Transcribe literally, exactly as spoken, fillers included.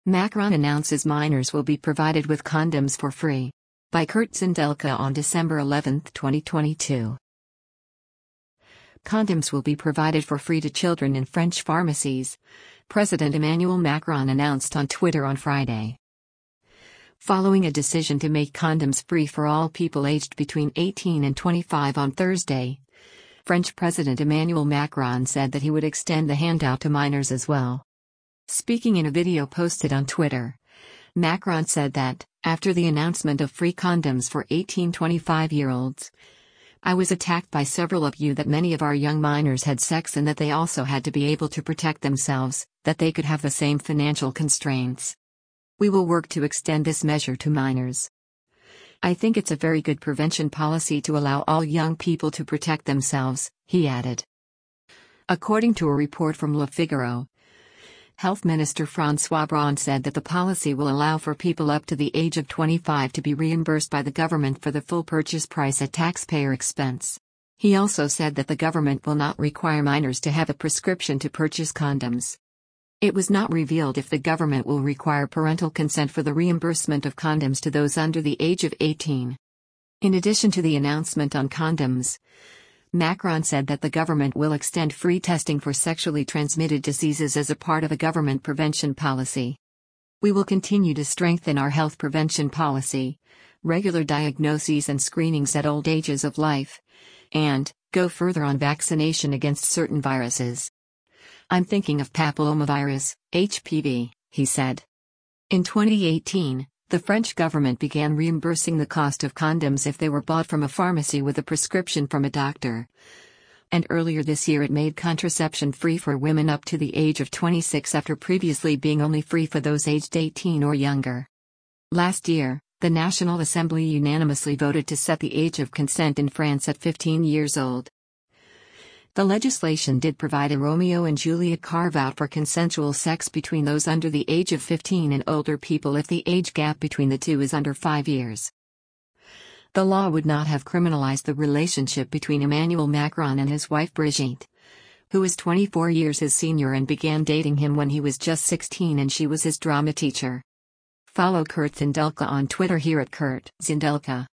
Macron announces minors will be provided with condoms for free. By Kurt Zindelka on December eleventh, twenty twenty-two. Condoms will be provided for free to children in French pharmacies, President Emmanuel Macron announced on Twitter on Friday. Following a decision to make condoms free for all people aged between eighteen and twenty-five on Thursday, French President Emmanuel Macron said that he would extend the handout to minors as well. Speaking in a video posted on Twitter, Macron said that, after the announcement of free condoms for eighteen to twenty-five-year-olds, I was attacked by several of you that many of our young minors had sex and that they also had to be able to protect themselves, that they could have the same financial constraints. We will work to extend this measure to minors. I think it's a very good prevention policy to allow all young people to protect themselves, he added. According to a report from Le Figaro, Health Minister François Braun said that the policy will allow for people up to the age of twenty-five to be reimbursed by the government for the full purchase price at taxpayer expense. He also said that the government will not require minors to have a prescription to purchase condoms. It was not revealed if the government will require parental consent for the reimbursement of condoms to those under the age of eighteen. In addition to the announcement on condoms, Macron said that the government will extend free testing for sexually transmitted diseases as a part of a government prevention policy. We will continue to strengthen our health prevention policy, regular diagnoses and screenings at old ages of life, and go further on vaccination against certain viruses. I'm thinking of papillomavirus, H P V, he said. In twenty eighteen, the French government began reimbursing the cost of condoms if they were bought from a pharmacy with a prescription from a doctor. And earlier this year it made contraception free for women up to the age of twenty-six after previously being only free for those aged eighteen or younger. Last year, the National Assembly unanimously voted to set the age of consent in France at fifteen years old. The legislation did provide a Romeo and Juliet carve-out for consensual sex between those under the age of fifteen and older people if the age gap between the two is under five years. The law would not have criminalized the relationship between Emmanuel Macron and his wife Brigitte, who is twenty-four years his senior and began dating him when he was just sixteen and she was his drama teacher. Follow Kurt Zindelka on Twitter here at Kurt Zindelka.